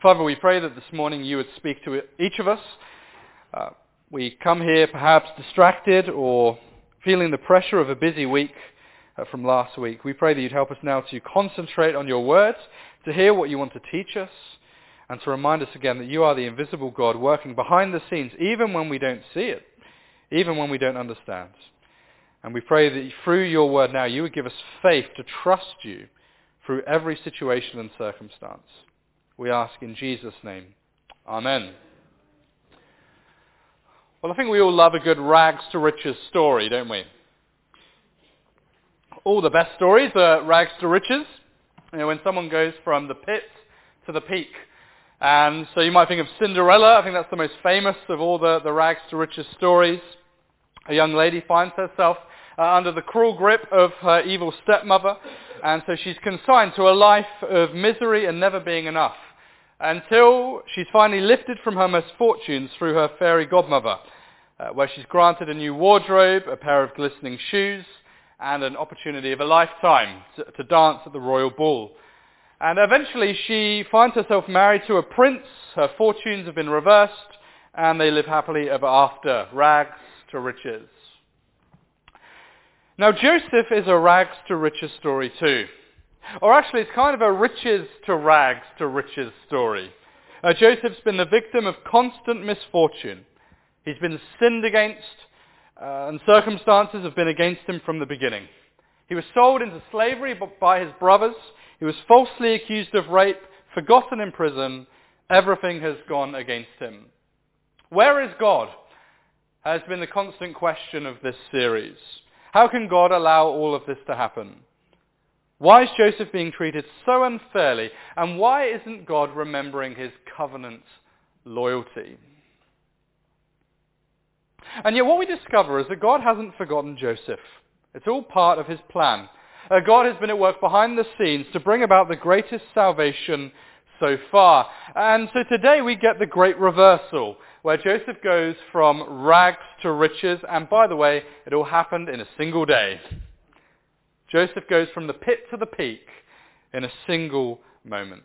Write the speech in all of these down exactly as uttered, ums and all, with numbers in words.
Father, we pray that this morning you would speak to each of us. Uh, we come here perhaps distracted or feeling the pressure of a busy week uh, from last week. We pray that you'd help us now to concentrate on your words, to hear what you want to teach us, and to remind us again that you are the invisible God working behind the scenes, even when we don't see it, even when we don't understand. And we pray that through your word now, you would give us faith to trust you through every situation and circumstance. We ask in Jesus' name. Amen. Well, I think we all love a good rags to riches story, don't we? All the best stories are rags to riches. You know, when someone goes from the pit to the peak. And so you might think of Cinderella. I think that's the most famous of all the, the rags to riches stories. A young lady finds herself uh, under the cruel grip of her evil stepmother. And so she's consigned to a life of misery and never being enough, until she's finally lifted from her misfortunes through her fairy godmother, uh, where she's granted a new wardrobe, a pair of glistening shoes, and an opportunity of a lifetime to, to dance at the royal ball. And eventually she finds herself married to a prince, her fortunes have been reversed, and they live happily ever after, rags to riches. Now Joseph is a rags to riches story too. Or actually it's kind of a riches to rags to riches story. Uh, Joseph's been the victim of constant misfortune. He's been sinned against, uh, and circumstances have been against him from the beginning. He was sold into slavery by his brothers. He was falsely accused of rape, forgotten in prison. Everything has gone against him. Where is God? Has been the constant question of this series. How can God allow all of this to happen? Why is Joseph being treated so unfairly? And why isn't God remembering his covenant loyalty? And yet what we discover is that God hasn't forgotten Joseph. It's all part of his plan. Uh, God has been at work behind the scenes to bring about the greatest salvation so far. And so today we get the great reversal, where Joseph goes from rags to riches, and by the way, it all happened in a single day. Joseph goes from the pit to the peak in a single moment.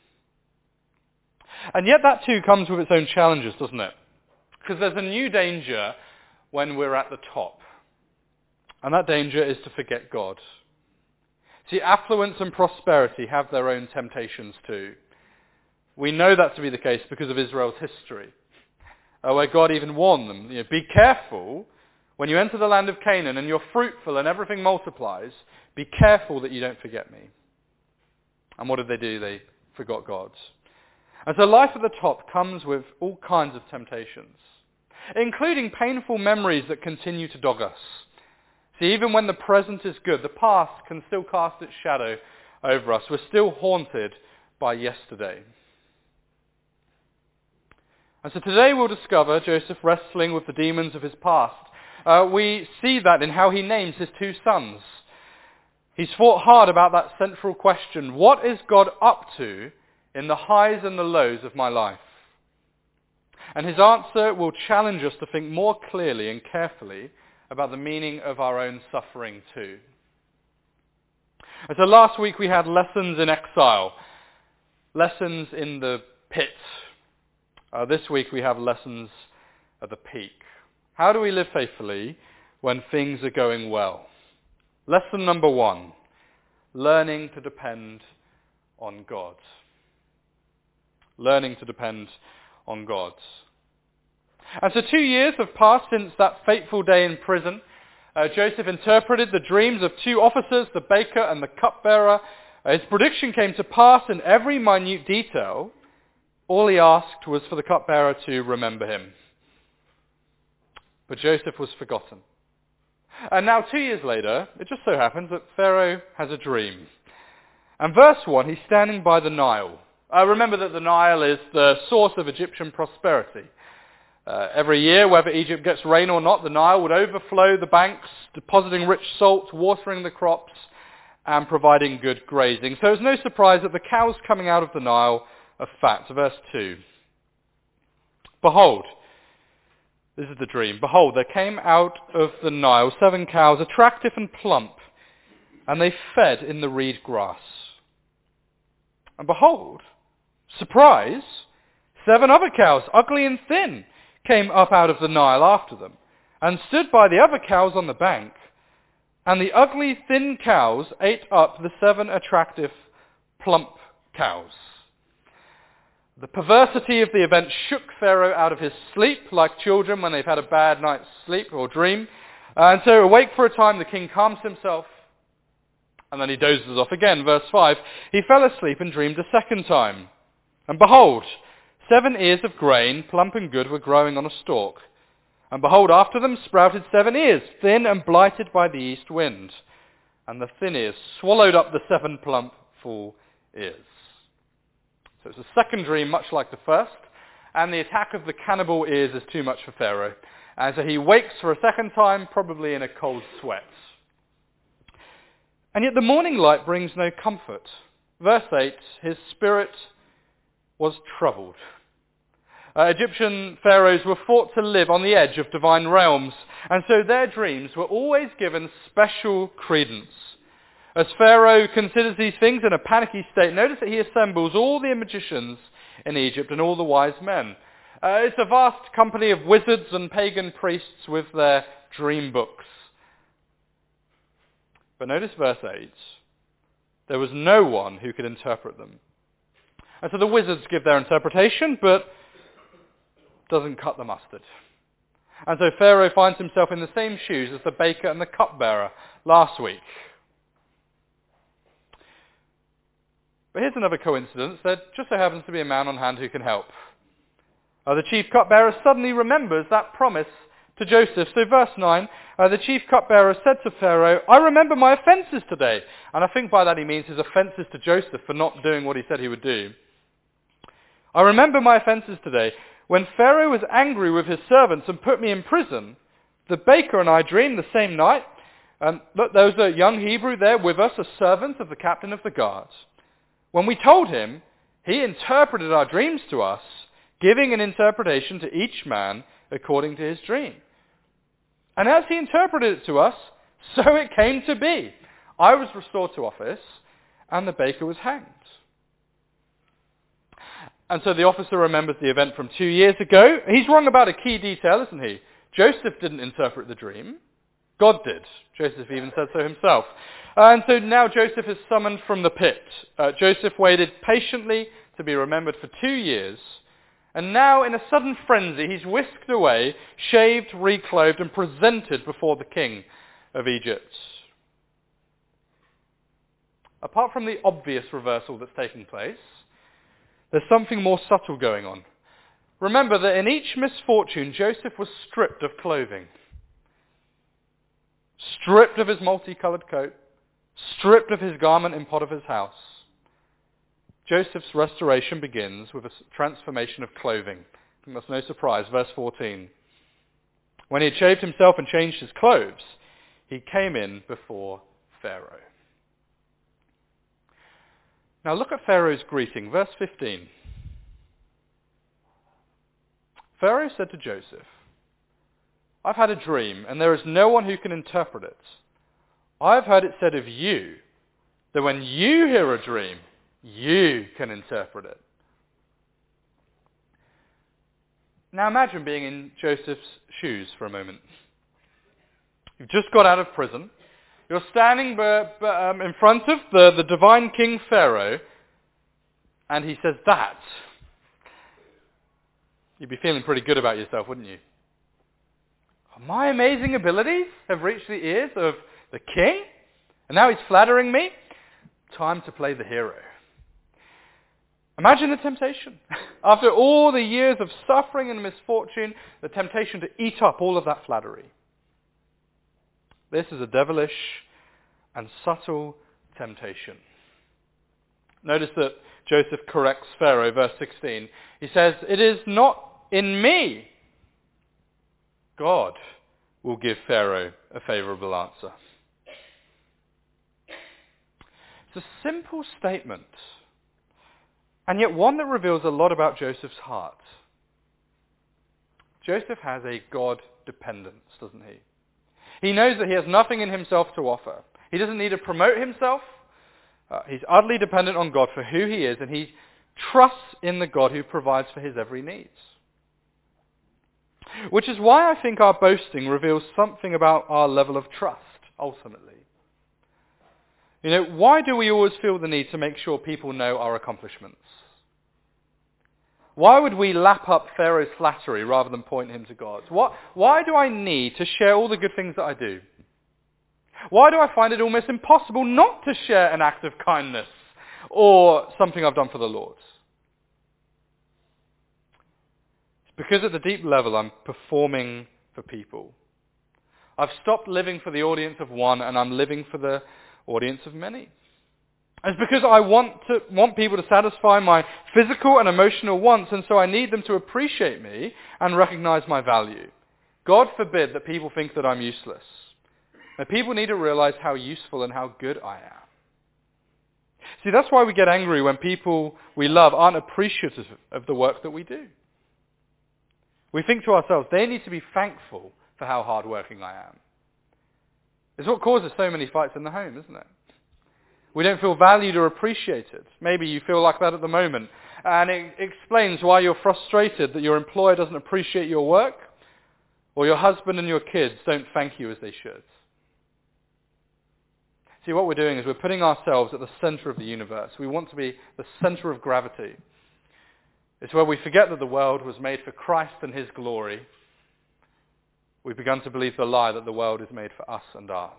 And yet that too comes with its own challenges, doesn't it? Because there's a new danger when we're at the top. And that danger is to forget God. See, affluence and prosperity have their own temptations too. We know that to be the case because of Israel's history, uh, where God even warned them, you know, be careful when you enter the land of Canaan and you're fruitful and everything multiplies, be careful that you don't forget me. And what did they do? They forgot God. And so life at the top comes with all kinds of temptations, including painful memories that continue to dog us. See, even when the present is good, the past can still cast its shadow over us. We're still haunted by yesterday. And so today we'll discover Joseph wrestling with the demons of his past. Uh, we see that in how he names his two sons. He's fought hard about that central question, what is God up to in the highs and the lows of my life? And his answer will challenge us to think more clearly and carefully about the meaning of our own suffering too. And so last week we had lessons in exile, lessons in the pit. Uh, this week we have lessons at the peak. How do we live faithfully when things are going well? Lesson number one, learning to depend on God. Learning to depend on God. And so two years have passed since that fateful day in prison. Uh, Joseph interpreted the dreams of two officers, the baker and the cupbearer. Uh, his prediction came to pass in every minute detail. All he asked was for the cupbearer to remember him. But Joseph was forgotten. And now two years later, it just so happens that Pharaoh has a dream. And verse one, he's standing by the Nile. Uh, remember that the Nile is the source of Egyptian prosperity. Uh, every year, whether Egypt gets rain or not, the Nile would overflow the banks, depositing rich salt, watering the crops, and providing good grazing. So it's no surprise that the cows coming out of the Nile are fat. Verse two. Behold, this is the dream. Behold, there came out of the Nile seven cows, attractive and plump, and they fed in the reed grass. And behold, Surprise! Seven other cows, ugly and thin, came up out of the Nile after them, and stood by the other cows on the bank. And the ugly, thin cows ate up the seven attractive, plump cows. The perversity of the event shook Pharaoh out of his sleep, like children when they've had a bad night's sleep or dream. Uh, and so awake for a time, the king calms himself, and then he dozes off again. Verse five, he fell asleep and dreamed a second time. And behold, seven ears of grain, plump and good, were growing on a stalk. And behold, after them sprouted seven ears, thin and blighted by the east wind. And the thin ears swallowed up the seven plump, full ears. So it's a second dream, much like the first. And the attack of the cannibal ears is too much for Pharaoh. And so he wakes for a second time, probably in a cold sweat. And yet the morning light brings no comfort. Verse eight, his spirit was troubled. Uh, Egyptian pharaohs were thought to live on the edge of divine realms, and so their dreams were always given special credence. As Pharaoh considers these things in a panicky state, notice that he assembles all the magicians in Egypt and all the wise men. Uh, it's a vast company of wizards and pagan priests with their dream books. But notice verse eight. There was no one who could interpret them. And so the wizards give their interpretation, but doesn't cut the mustard. And so Pharaoh finds himself in the same shoes as the baker and the cupbearer last week. But here's another coincidence. There just so happens to be a man on hand who can help. Uh, the chief cupbearer suddenly remembers that promise to Joseph. So verse nine, uh, the chief cupbearer said to Pharaoh, I remember my offences today. And I think by that he means his offences to Joseph for not doing what he said he would do. I remember my offences today. When Pharaoh was angry with his servants and put me in prison, the baker and I dreamed the same night. And look, there was a young Hebrew there with us, a servant of the captain of the guard. When we told him, he interpreted our dreams to us, giving an interpretation to each man according to his dream. And as he interpreted it to us, so it came to be. I was restored to office, and the baker was hanged. And so the officer remembers the event from two years ago. He's wrong about a key detail, isn't he? Joseph didn't interpret the dream. God did. Joseph even said so himself. And so now Joseph is summoned from the pit. Uh, Joseph waited patiently to be remembered for two years. And now in a sudden frenzy, he's whisked away, shaved, reclothed, and presented before the king of Egypt. Apart from the obvious reversal that's taking place, there's something more subtle going on. Remember that in each misfortune, Joseph was stripped of clothing. Stripped of his multicolored coat. Stripped of his garment in pot of his house. Joseph's restoration begins with a transformation of clothing. That's no surprise. Verse fourteen. When he had shaved himself and changed his clothes, he came in before Pharaoh. Now look at Pharaoh's greeting, verse fifteen. Pharaoh said to Joseph, I've had a dream, and there is no one who can interpret it. I've heard it said of you that when you hear a dream, you can interpret it. Now imagine being in Joseph's shoes for a moment. You've just got out of prison. You're standing b- b- um, in front of the, the divine king Pharaoh, and he says that. You'd be feeling pretty good about yourself, wouldn't you? My amazing abilities have reached the ears of the king, and now he's flattering me. Time to play the hero. Imagine the temptation. After all the years of suffering and misfortune, the temptation to eat up all of that flattery. This is a devilish and subtle temptation. Notice that Joseph corrects Pharaoh, verse sixteen. He says, it is not in me. God will give Pharaoh a favorable answer. It's a simple statement, and yet one that reveals a lot about Joseph's heart. Joseph has a God dependence, doesn't he? He knows that he has nothing in himself to offer. He doesn't need to promote himself. Uh, he's utterly dependent on God for who he is, and he trusts in the God who provides for his every need. Which is why I think our boasting reveals something about our level of trust, ultimately. You know, why do we always feel the need to make sure people know our accomplishments? Why would we lap up Pharaoh's flattery rather than point him to God? What, why do I need to share all the good things that I do? Why do I find it almost impossible not to share an act of kindness or something I've done for the Lord? It's because at the deep level I'm performing for people. I've stopped living for the audience of one and I'm living for the audience of many. It's because I want to want people to satisfy my physical and emotional wants, and so I need them to appreciate me and recognize my value. God forbid that people think that I'm useless. Now, people need to realize how useful and how good I am. See, that's why we get angry when people we love aren't appreciative of the work that we do. We think to ourselves, they need to be thankful for how hardworking I am. It's what causes so many fights in the home, isn't it? We don't feel valued or appreciated. Maybe you feel like that at the moment. And it explains why you're frustrated that your employer doesn't appreciate your work, or your husband and your kids don't thank you as they should. See, what we're doing is we're putting ourselves at the center of the universe. We want to be the center of gravity. It's where we forget that the world was made for Christ and his glory. We've begun to believe the lie that the world is made for us and ours.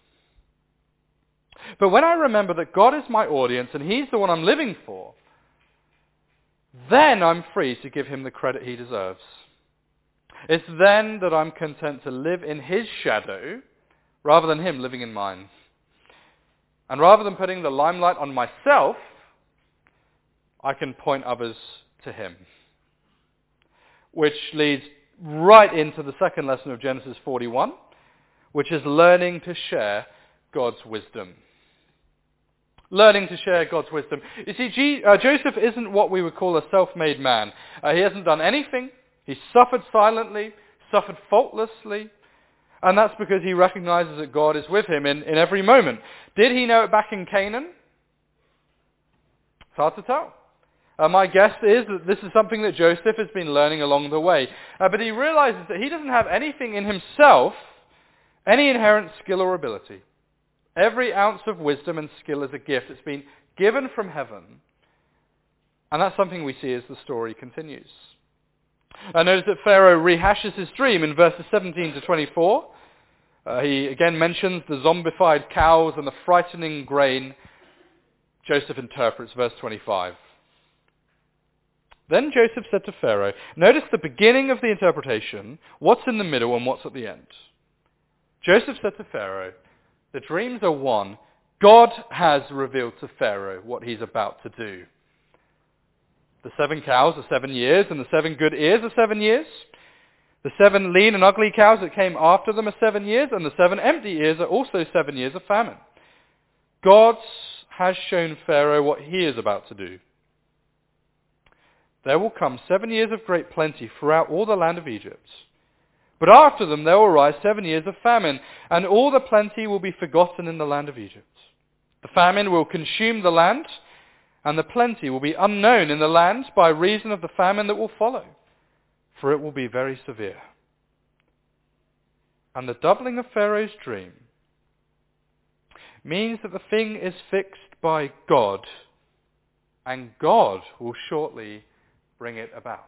But when I remember that God is my audience and he's the one I'm living for, then I'm free to give him the credit he deserves. It's then that I'm content to live in his shadow rather than him living in mine. And rather than putting the limelight on myself, I can point others to him. Which leads right into the second lesson of Genesis forty-one, which is learning to share God's wisdom. Learning to share God's wisdom. You see, G- uh, Joseph isn't what we would call a self-made man. Uh, he hasn't done anything. He suffered silently, suffered faultlessly, and that's because he recognizes that God is with him in, in every moment. Did he know it back in Canaan? It's hard to tell. Uh, my guess is that this is something that Joseph has been learning along the way. Uh, but he realizes that he doesn't have anything in himself, any inherent skill or ability. Every ounce of wisdom and skill is a gift. It's been given from heaven. And that's something we see as the story continues. I notice that Pharaoh rehashes his dream in verses seventeen to twenty-four. Uh, he again mentions the zombified cows and the frightening grain. Joseph interprets verse twenty-five. Then Joseph said to Pharaoh, notice the beginning of the interpretation, what's in the middle and what's at the end. Joseph said to Pharaoh, the dreams are one. God has revealed to Pharaoh what he's about to do. The seven cows are seven years, and the seven good ears are seven years. The seven lean and ugly cows that came after them are seven years, and the seven empty ears are also seven years of famine. God has shown Pharaoh what he is about to do. There will come seven years of great plenty throughout all the land of Egypt. But after them there will rise seven years of famine, and all the plenty will be forgotten in the land of Egypt. The famine will consume the land, and the plenty will be unknown in the land by reason of the famine that will follow, for it will be very severe. And the doubling of Pharaoh's dream means that the thing is fixed by God, and God will shortly bring it about.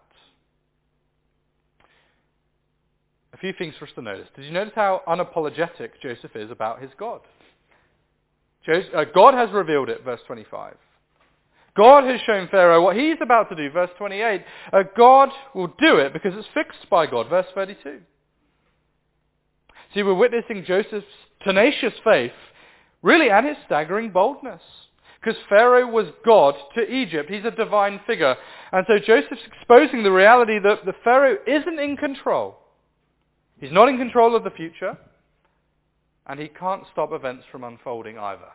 A few things for us to notice. Did you notice how unapologetic Joseph is about his God? Joseph, uh, God has revealed it, verse twenty-five. God has shown Pharaoh what he's about to do, verse twenty-eight. Uh, God will do it because it's fixed by God, verse thirty-two. See, we're witnessing Joseph's tenacious faith, really, and his staggering boldness. Because Pharaoh was God to Egypt. He's a divine figure. And so Joseph's exposing the reality that the Pharaoh isn't in control. He's not in control of the future, and he can't stop events from unfolding either.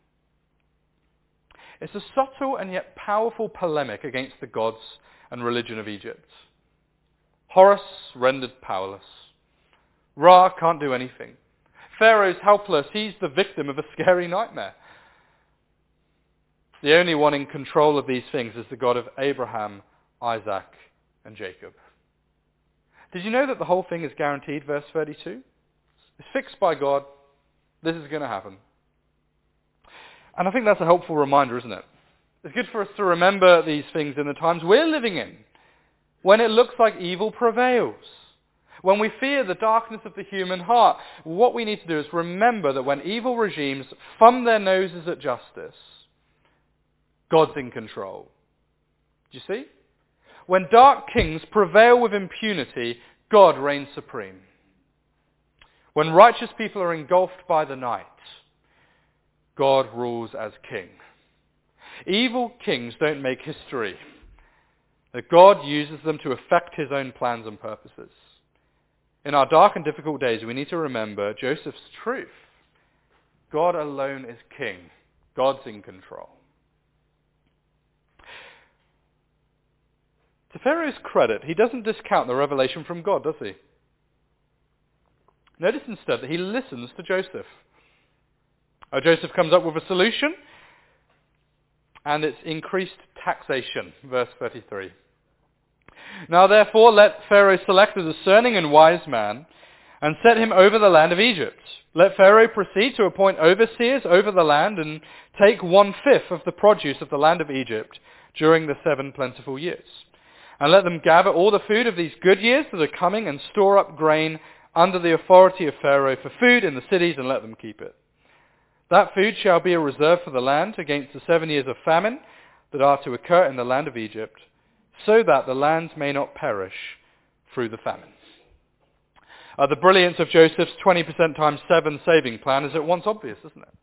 It's a subtle and yet powerful polemic against the gods and religion of Egypt. Horus rendered powerless. Ra can't do anything. Pharaoh's helpless. He's the victim of a scary nightmare. The only one in control of these things is the God of Abraham, Isaac, and Jacob. Did you know that the whole thing is guaranteed, verse thirty-two? It's fixed by God. This is going to happen. And I think that's a helpful reminder, isn't it? It's good for us to remember these things in the times we're living in, when it looks like evil prevails. When we fear the darkness of the human heart, what we need to do is remember that when evil regimes thumb their noses at justice, God's in control. Do you see? When dark kings prevail with impunity, God reigns supreme. When righteous people are engulfed by the night, God rules as king. Evil kings don't make history. That God uses them to effect his own plans and purposes. In our dark and difficult days, we need to remember Joseph's truth. God alone is king. God's in control. To Pharaoh's credit, he doesn't discount the revelation from God, does he? Notice instead that he listens to Joseph. Oh, Joseph comes up with a solution, and it's increased taxation, verse thirty-three. Now therefore let Pharaoh select a discerning and wise man, and set him over the land of Egypt. Let Pharaoh proceed to appoint overseers over the land, and take one-fifth of the produce of the land of Egypt during the seven plentiful years. And let them gather all the food of these good years that are coming, and store up grain under the authority of Pharaoh for food in the cities, and let them keep it. That food shall be a reserve for the land against the seven years of famine that are to occur in the land of Egypt, so that the land may not perish through the famine. Uh, the brilliance of Joseph's twenty percent times seven saving plan is at once obvious, isn't it?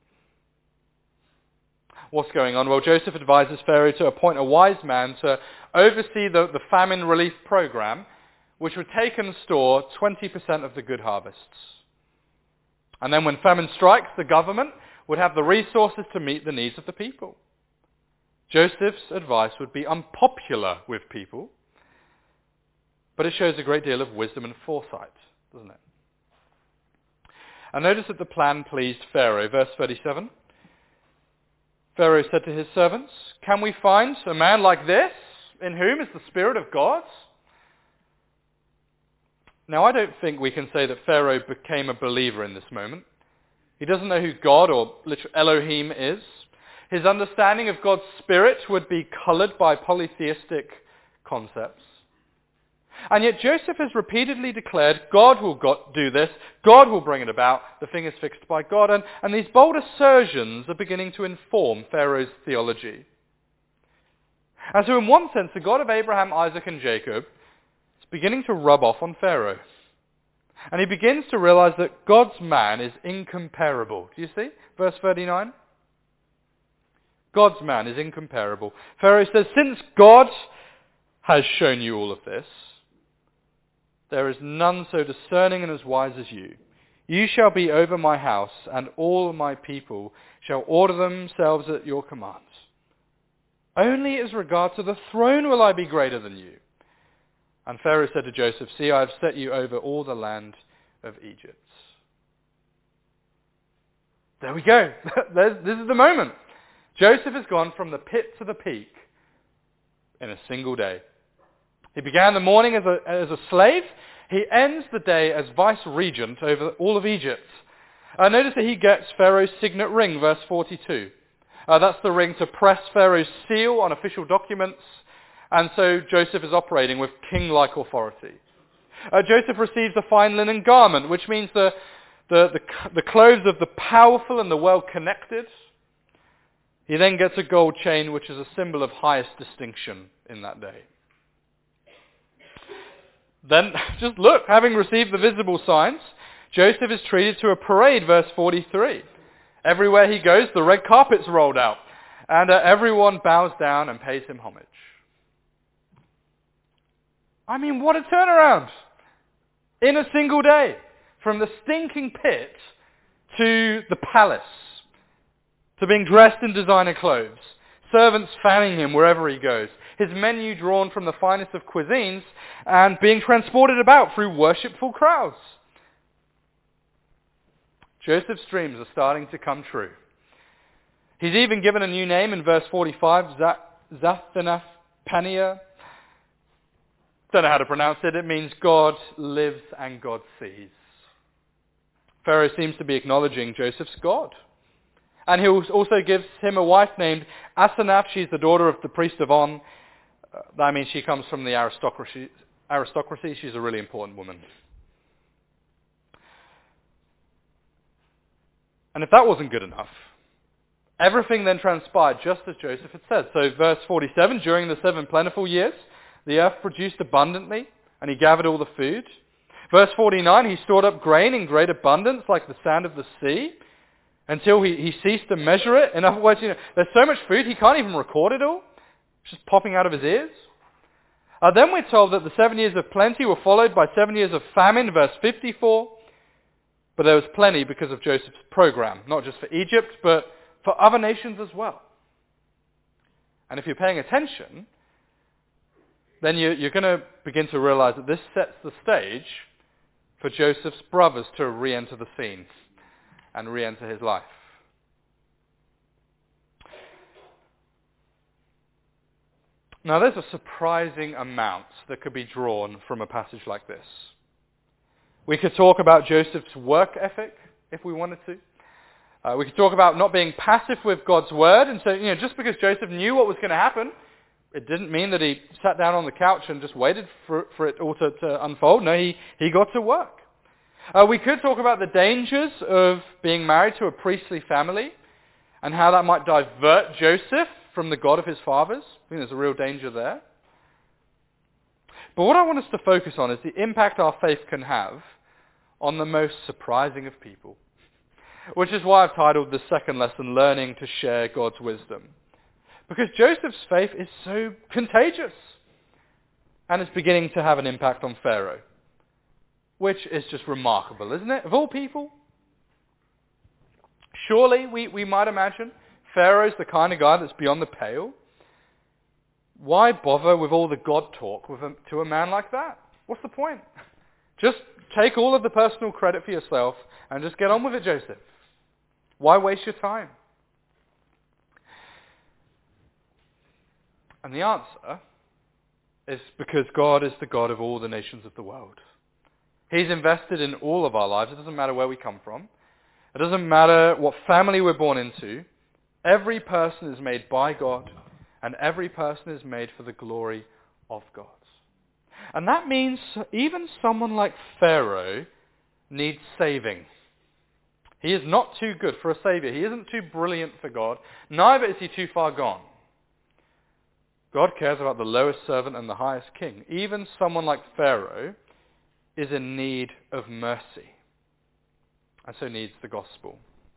What's going on? Well, Joseph advises Pharaoh to appoint a wise man to oversee the, the famine relief program, which would take and store twenty percent of the good harvests. And then when famine strikes, the government would have the resources to meet the needs of the people. Joseph's advice would be unpopular with people, but it shows a great deal of wisdom and foresight, doesn't it? And notice that the plan pleased Pharaoh. Verse thirty-seven. Pharaoh said to his servants, "Can we find a man like this, in whom is the Spirit of God?" Now, I don't think we can say that Pharaoh became a believer in this moment. He doesn't know who God, or literally Elohim, is. His understanding of God's Spirit would be coloured by polytheistic concepts. And yet Joseph has repeatedly declared, God will do this, God will bring it about, the thing is fixed by God. And, and these bold assertions are beginning to inform Pharaoh's theology. And so in one sense, the God of Abraham, Isaac, and Jacob is beginning to rub off on Pharaoh. And he begins to realize that God's man is incomparable. Do you see? Verse thirty-nine. God's man is incomparable. Pharaoh says, since God has shown you all of this, there is none so discerning and as wise as you. You shall be over my house, and all my people shall order themselves at your commands. Only as regards to the throne will I be greater than you. And Pharaoh said to Joseph, see, I have set you over all the land of Egypt. There we go. This is the moment. Joseph has gone from the pit to the peak in a single day. He began the morning as a, as a slave. He ends the day as vice-regent over all of Egypt. Uh, notice that he gets Pharaoh's signet ring, verse forty-two. Uh, that's the ring to press Pharaoh's seal on official documents. And so Joseph is operating with king-like authority. Uh, Joseph receives a fine linen garment, which means the, the, the, the clothes of the powerful and the well-connected. He then gets a gold chain, which is a symbol of highest distinction in that day. Then, just look, having received the visible signs, Joseph is treated to a parade, verse forty-three. Everywhere he goes, the red carpet's rolled out, and uh, everyone bows down and pays him homage. I mean, what a turnaround! In a single day, from the stinking pit to the palace, to being dressed in designer clothes, servants fanning him wherever he goes, his menu drawn from the finest of cuisines, and being transported about through worshipful crowds. Joseph's dreams are starting to come true. He's even given a new name in verse forty-five, Zaphnath-Paneah. Don't know how to pronounce it. It means God lives and God sees. Pharaoh seems to be acknowledging Joseph's God. And he also gives him a wife named Asenath. She's the daughter of the priest of On. Uh, that means she comes from the aristocracy. aristocracy. She's a really important woman. And if that wasn't good enough, everything then transpired just as Joseph had said. So verse forty-seven, during the seven plentiful years, the earth produced abundantly, and he gathered all the food. Verse forty-nine, he stored up grain in great abundance like the sand of the sea, until he, he ceased to measure it. In other words, you know, there's so much food, he can't even record it all. It's just popping out of his ears. Uh, then we're told that the seven years of plenty were followed by seven years of famine, verse fifty-four. But there was plenty because of Joseph's program, not just for Egypt, but for other nations as well. And if you're paying attention, then you, you're going to begin to realize that this sets the stage for Joseph's brothers to re-enter the scene and re-enter his life. Now there's a surprising amount that could be drawn from a passage like this. We could talk about Joseph's work ethic if we wanted to. Uh, we could talk about not being passive with God's word. And so, you know, just because Joseph knew what was going to happen, it didn't mean that he sat down on the couch and just waited for, for it all to, to unfold. No, he, he got to work. Uh, we could talk about the dangers of being married to a priestly family and how that might divert Joseph from the God of his fathers. I think there's a real danger there. But what I want us to focus on is the impact our faith can have on the most surprising of people, which is why I've titled the second lesson, Learning to Share God's Wisdom. Because Joseph's faith is so contagious, and it's beginning to have an impact on Pharaoh, which is just remarkable, isn't it? Of all people, surely we, we might imagine Pharaoh's the kind of guy that's beyond the pale. Why bother with all the God talk with a, to a man like that? What's the point? Just take all of the personal credit for yourself and just get on with it, Joseph. Why waste your time? And the answer is because God is the God of all the nations of the world. He's invested in all of our lives. It doesn't matter where we come from. It doesn't matter what family we're born into. Every person is made by God, and every person is made for the glory of God. And that means even someone like Pharaoh needs saving. He is not too good for a savior. He isn't too brilliant for God. Neither is he too far gone. God cares about the lowest servant and the highest king. Even someone like Pharaoh is in need of mercy, and so needs the gospel.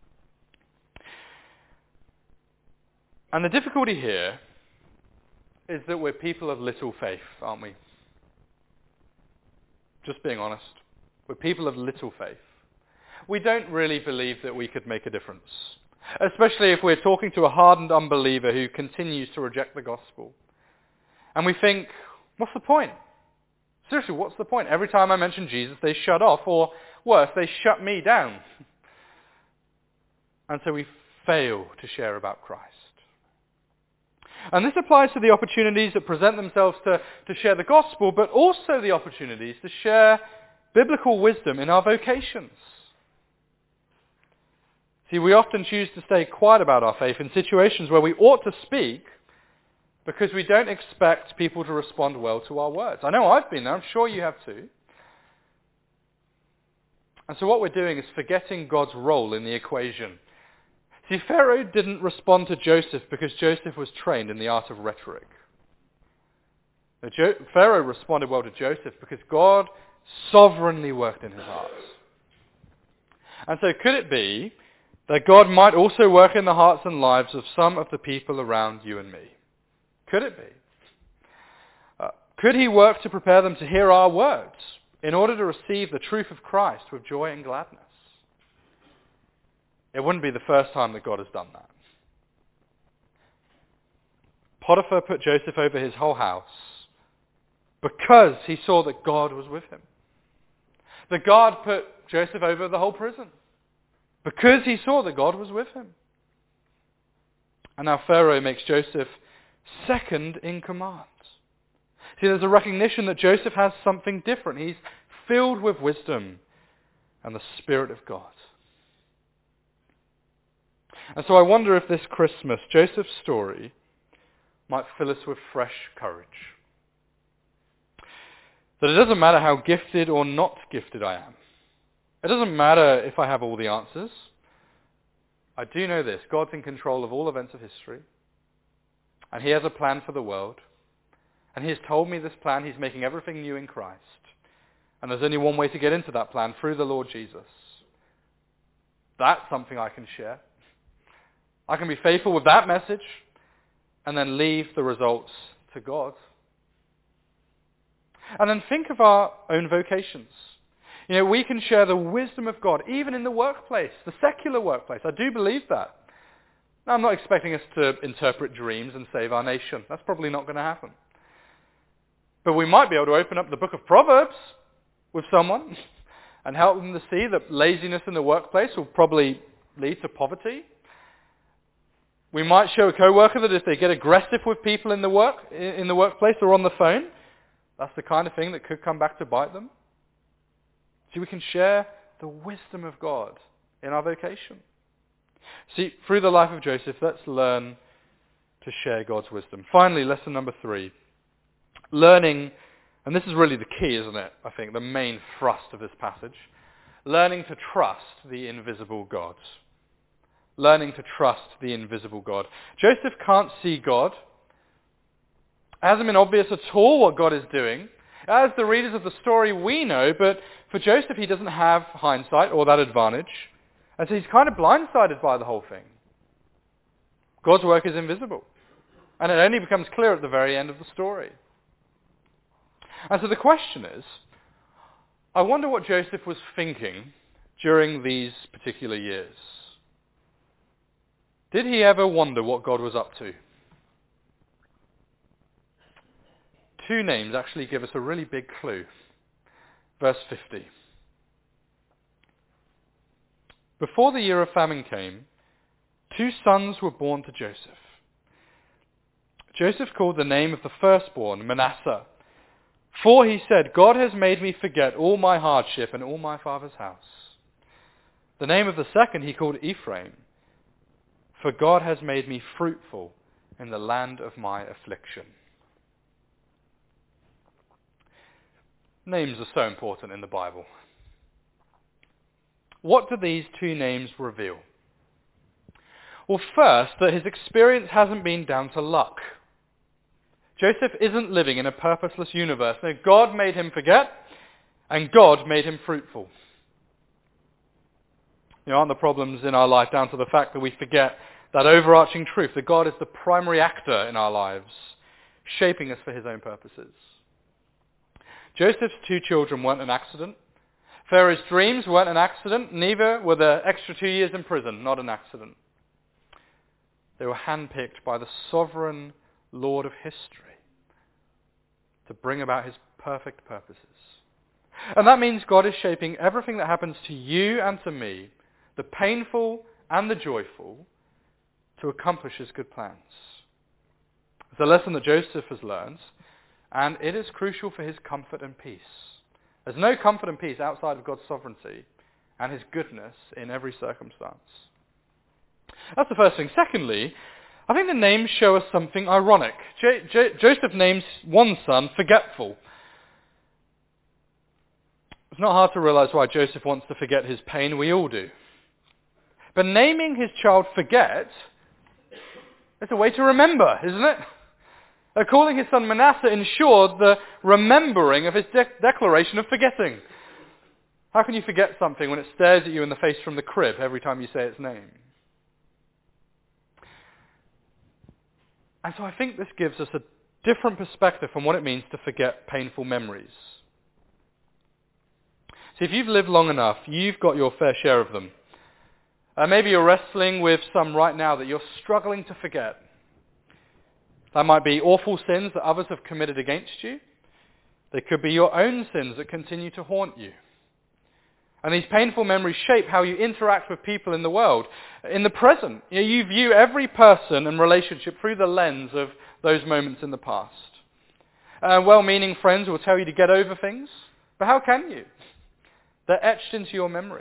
And the difficulty here is that we're people of little faith, aren't we? Just being honest. We're people of little faith. We don't really believe that we could make a difference, especially if we're talking to a hardened unbeliever who continues to reject the gospel. And we think, what's the point? Seriously, what's the point? Every time I mention Jesus, they shut off, or worse, they shut me down. And so we fail to share about Christ. And this applies to the opportunities that present themselves to, to share the gospel, but also the opportunities to share biblical wisdom in our vocations. See, we often choose to stay quiet about our faith in situations where we ought to speak because we don't expect people to respond well to our words. I know I've been there. I'm sure you have too. And so what we're doing is forgetting God's role in the equation. See, Pharaoh didn't respond to Joseph because Joseph was trained in the art of rhetoric. Jo- Pharaoh responded well to Joseph because God sovereignly worked in his heart. And so could it be that God might also work in the hearts and lives of some of the people around you and me? Could it be? Uh, could he work to prepare them to hear our words in order to receive the truth of Christ with joy and gladness? It wouldn't be the first time that God has done that. Potiphar put Joseph over his whole house because he saw that God was with him. The guard put Joseph over the whole prison because he saw that God was with him. And now Pharaoh makes Joseph second in command. See, there's a recognition that Joseph has something different. He's filled with wisdom and the Spirit of God. And so I wonder if this Christmas, Joseph's story might fill us with fresh courage. That it doesn't matter how gifted or not gifted I am. It doesn't matter if I have all the answers. I do know this. God's in control of all events of history. And he has a plan for the world. And he has told me this plan. He's making everything new in Christ. And there's only one way to get into that plan, through the Lord Jesus. That's something I can share. I can be faithful with that message and then leave the results to God. And then think of our own vocations. You know, we can share the wisdom of God, even in the workplace, the secular workplace. I do believe that. Now, I'm not expecting us to interpret dreams and save our nation. That's probably not going to happen. But we might be able to open up the book of Proverbs with someone and help them to see that laziness in the workplace will probably lead to poverty. We might show a co-worker that if they get aggressive with people in the work, in the workplace or on the phone, that's the kind of thing that could come back to bite them. See, we can share the wisdom of God in our vocation. See, through the life of Joseph, let's learn to share God's wisdom. Finally, lesson number three. Learning, and this is really the key, isn't it? I think, the main thrust of this passage. Learning to trust the invisible God. Learning to trust the invisible God. Joseph can't see God. It hasn't been obvious at all what God is doing. As the readers of the story, we know, but for Joseph, he doesn't have hindsight or that advantage. And so he's kind of blindsided by the whole thing. God's work is invisible. And it only becomes clear at the very end of the story. And so the question is, I wonder what Joseph was thinking during these particular years. Did he ever wonder what God was up to? Two names actually give us a really big clue. Verse fifty. Before the year of famine came, two sons were born to Joseph. Joseph called the name of the firstborn Manasseh, for he said, God has made me forget all my hardship and all my father's house. The name of the second he called Ephraim, for God has made me fruitful in the land of my affliction. Names are so important in the Bible. What do these two names reveal? Well, first, that his experience hasn't been down to luck. Joseph isn't living in a purposeless universe. No, God made him forget, and God made him fruitful. You know, aren't the problems in our life down to the fact that we forget that overarching truth, that God is the primary actor in our lives, shaping us for his own purposes? Joseph's two children weren't an accident. Pharaoh's dreams weren't an accident. Neither were the extra two years in prison, not an accident. They were handpicked by the sovereign Lord of history to bring about his perfect purposes. And that means God is shaping everything that happens to you and to me, the painful and the joyful, to accomplish his good plans. It's a lesson that Joseph has learned, and it is crucial for his comfort and peace. There's no comfort and peace outside of God's sovereignty and his goodness in every circumstance. That's the first thing. Secondly, I think the names show us something ironic. J- J- Joseph names one son Forgetful. It's not hard to realize why Joseph wants to forget his pain. We all do. But naming his child Forget is a way to remember, isn't it? Uh, calling his son Manasseh ensured the remembering of his de- declaration of forgetting. How can you forget something when it stares at you in the face from the crib every time you say its name? And so I think this gives us a different perspective on what it means to forget painful memories. See, if you've lived long enough, you've got your fair share of them. Uh, maybe you're wrestling with some right now that you're struggling to forget. That might be awful sins that others have committed against you. They could be your own sins that continue to haunt you. And these painful memories shape how you interact with people in the world. In the present, you know, you view every person and relationship through the lens of those moments in the past. Uh, well-meaning friends will tell you to get over things, but how can you? They're etched into your memory.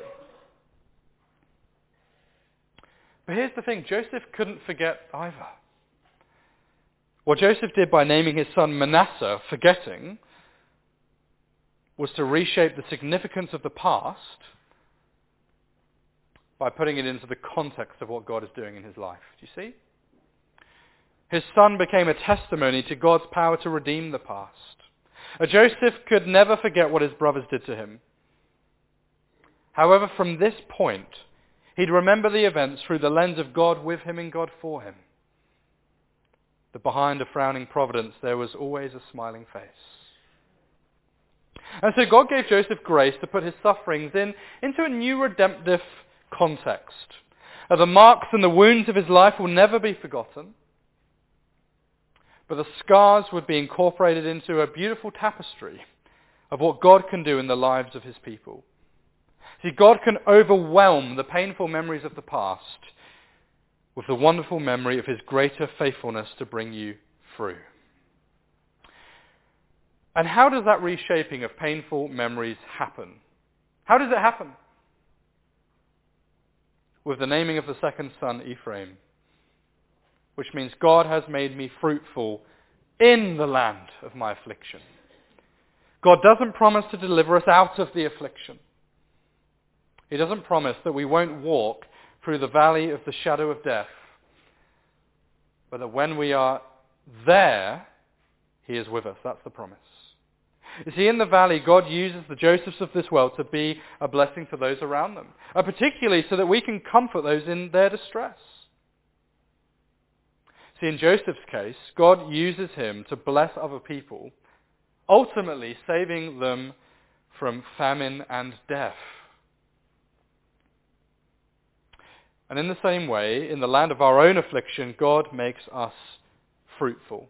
But here's the thing, Joseph couldn't forget either. What Joseph did by naming his son Manasseh, forgetting, was to reshape the significance of the past by putting it into the context of what God is doing in his life. Do you see? His son became a testimony to God's power to redeem the past. Uh, Joseph could never forget what his brothers did to him. However, from this point, he'd remember the events through the lens of God with him and God for him. That behind a frowning providence, there was always a smiling face. And so God gave Joseph grace to put his sufferings in into a new redemptive context. Uh, the marks and the wounds of his life will never be forgotten, but the scars would be incorporated into a beautiful tapestry of what God can do in the lives of his people. See, God can overwhelm the painful memories of the past with the wonderful memory of his greater faithfulness to bring you through. And how does that reshaping of painful memories happen? How does it happen? With the naming of the second son, Ephraim, which means God has made me fruitful in the land of my affliction. God doesn't promise to deliver us out of the affliction. He doesn't promise that we won't walk through the valley of the shadow of death, but that when we are there, he is with us. That's the promise. You see, in the valley, God uses the Josephs of this world to be a blessing to those around them, uh, particularly so that we can comfort those in their distress. See, in Joseph's case, God uses him to bless other people, ultimately saving them from famine and death. And in the same way, in the land of our own affliction, God makes us fruitful.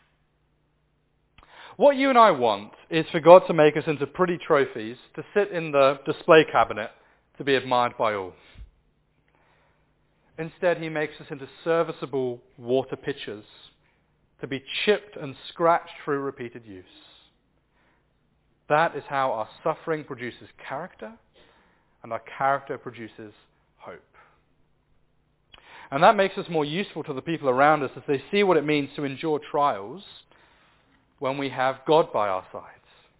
What you and I want is for God to make us into pretty trophies to sit in the display cabinet to be admired by all. Instead, he makes us into serviceable water pitchers to be chipped and scratched through repeated use. That is how our suffering produces character, and our character produces hope. And that makes us more useful to the people around us as they see what it means to endure trials when we have God by our sides.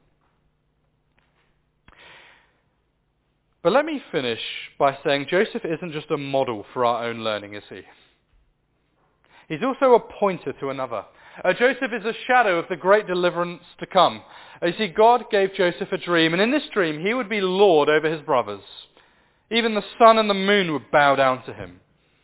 But let me finish by saying Joseph isn't just a model for our own learning, is he? He's also a pointer to another. Uh, Joseph is a shadow of the great deliverance to come. Uh, you see, God gave Joseph a dream, and in this dream he would be lord over his brothers. Even the sun and the moon would bow down to him.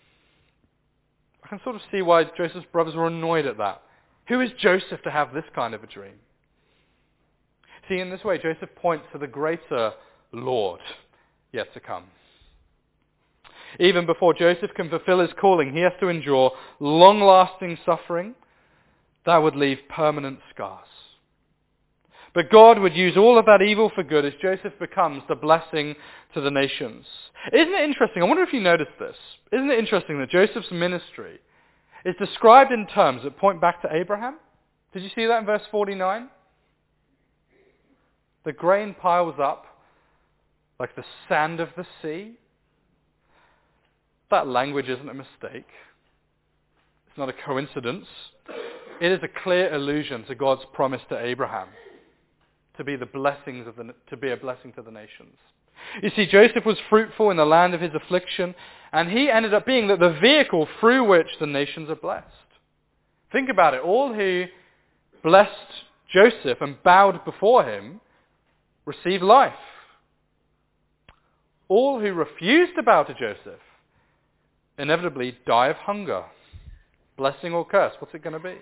I can sort of see why Joseph's brothers were annoyed at that. Who is Joseph to have this kind of a dream? See, in this way, Joseph points to the greater Lord yet to come. Even before Joseph can fulfill his calling, he has to endure long-lasting suffering that would leave permanent scars. But God would use all of that evil for good as Joseph becomes the blessing to the nations. Isn't it interesting? I wonder if you noticed this. Isn't it interesting that Joseph's ministry is described in terms that point back to Abraham? Did you see that in verse forty-nine? The grain piles up like the sand of the sea. That language isn't a mistake. It's not a coincidence. It is a clear allusion to God's promise to Abraham to be the blessings of the, to be a blessing to the nations. You see, Joseph was fruitful in the land of his affliction, and he ended up being the, the vehicle through which the nations are blessed. Think about it. All who blessed Joseph and bowed before him received life. All who refused to bow to Joseph inevitably die of hunger. Blessing or curse, what's it going to be?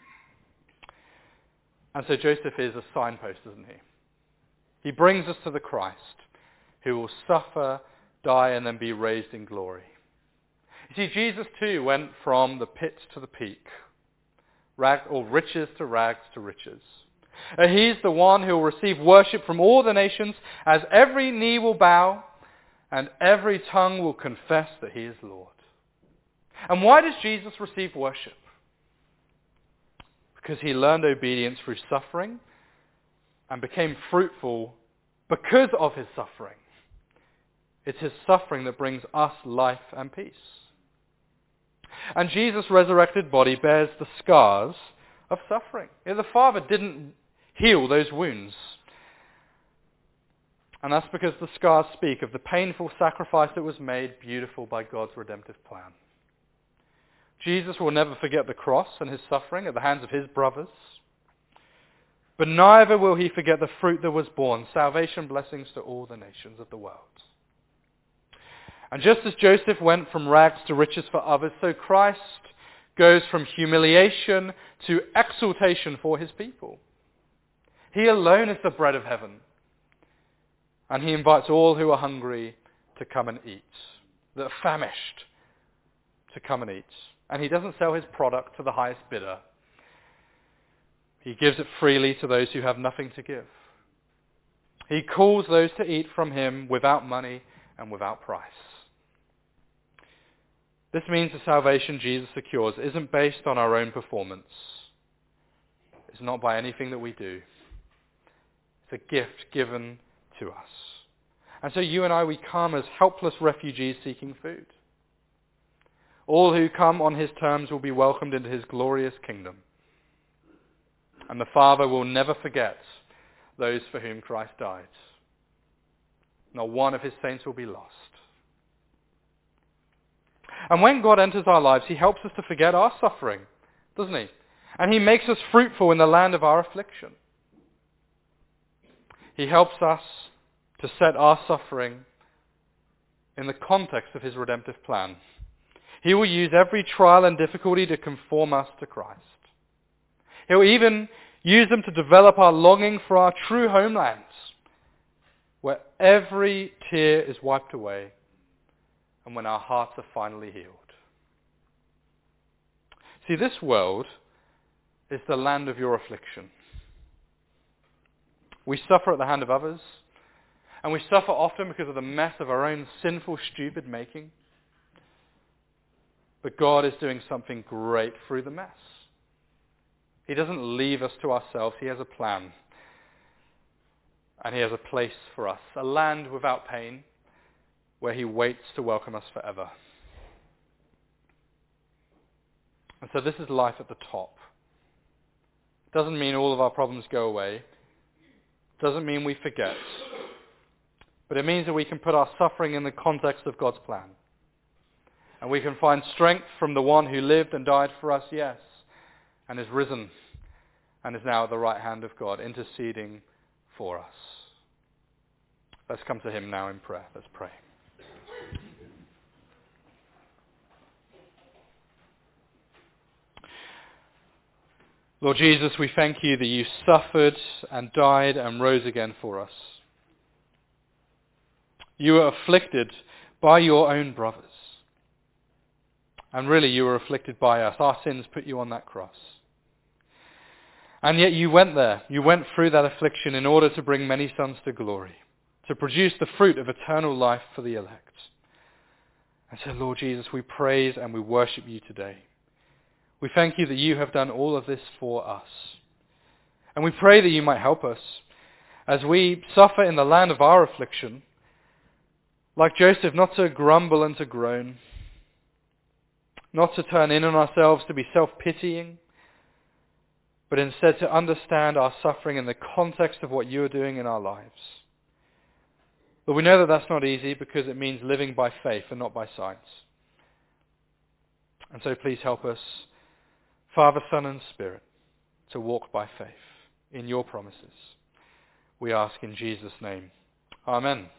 And so Joseph is a signpost, isn't he? He brings us to the Christ who will suffer, die, and then be raised in glory. You see, Jesus too went from the pit to the peak, rag, or riches to rags to riches. Uh, He's the one who will receive worship from all the nations, as every knee will bow and every tongue will confess that he is Lord. And why does Jesus receive worship? Because he learned obedience through suffering and became fruitful because of his suffering. It's his suffering that brings us life and peace. And Jesus' resurrected body bears the scars of suffering. You know, the Father didn't heal those wounds. And that's because the scars speak of the painful sacrifice that was made beautiful by God's redemptive plan. Jesus will never forget the cross and his suffering at the hands of his brothers. But neither will he forget the fruit that was born, salvation blessings to all the nations of the world. And just as Joseph went from rags to riches for others, so Christ goes from humiliation to exaltation for his people. He alone is the bread of heaven. And he invites all who are hungry to come and eat, that are famished to come and eat. And he doesn't sell his product to the highest bidder. He gives it freely to those who have nothing to give. He calls those to eat from him without money and without price. This means the salvation Jesus secures isn't based on our own performance. It's not by anything that we do. It's a gift given to us. And so you and I, we come as helpless refugees seeking food. All who come on his terms will be welcomed into his glorious kingdom. And the Father will never forget those for whom Christ died. Not one of his saints will be lost. And when God enters our lives, he helps us to forget our suffering, doesn't he? And he makes us fruitful in the land of our affliction. He helps us to set our suffering in the context of his redemptive plan. He will use every trial and difficulty to conform us to Christ. He'll even use them to develop our longing for our true homelands, where every tear is wiped away and when our hearts are finally healed. See, this world is the land of your affliction. We suffer at the hand of others, and we suffer often because of the mess of our own sinful, stupid making. But God is doing something great through the mess. He doesn't leave us to ourselves. He has a plan. And he has a place for us, a land without pain, where he waits to welcome us forever. And so this is life at the top. Doesn't mean all of our problems go away. Doesn't mean we forget. But it means that we can put our suffering in the context of God's plan. And we can find strength from the one who lived and died for us, yes, and is risen and is now at the right hand of God, interceding for us. Let's come to him now in prayer. Let's pray. Lord Jesus, we thank you that you suffered and died and rose again for us. You were afflicted by your own brothers. And really you were afflicted by us. Our sins put you on that cross. And yet you went there. You went through that affliction in order to bring many sons to glory, to produce the fruit of eternal life for the elect. And so, Lord Jesus, we praise and we worship you today. We thank you that you have done all of this for us. And we pray that you might help us as we suffer in the land of our affliction, like Joseph, not to grumble and to groan, not to turn in on ourselves to be self-pitying, but instead to understand our suffering in the context of what you are doing in our lives. But we know that that's not easy because it means living by faith and not by sight. And so please help us, Father, Son, and Spirit, to walk by faith in your promises. We ask in Jesus' name. Amen.